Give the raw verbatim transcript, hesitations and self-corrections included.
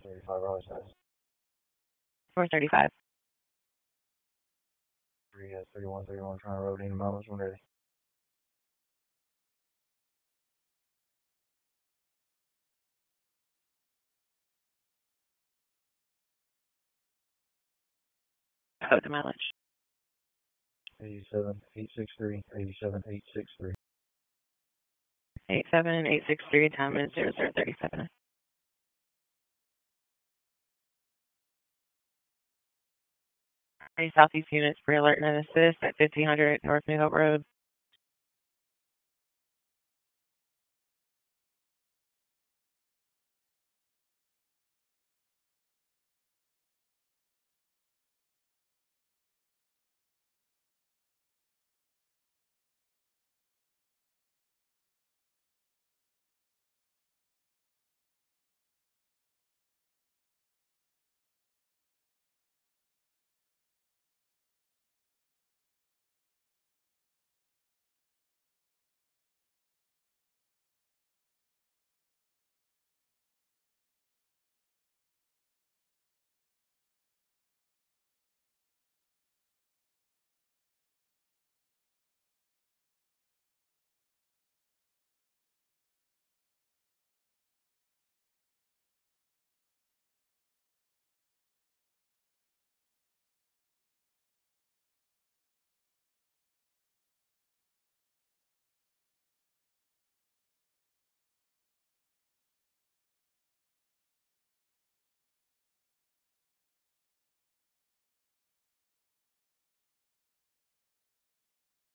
thirty-five, Raleigh size. four thirty-five. three, uh, thirty-one, thirty-one, trying to road in miles when ready. Code the mileage. eighty-seven, eight six three, eighty-seven, eight six three. eight seven eight six three, time is zero zero thirty-seven. Southeast units, pre-alert and assist at fifteen hundred North New Hope Road.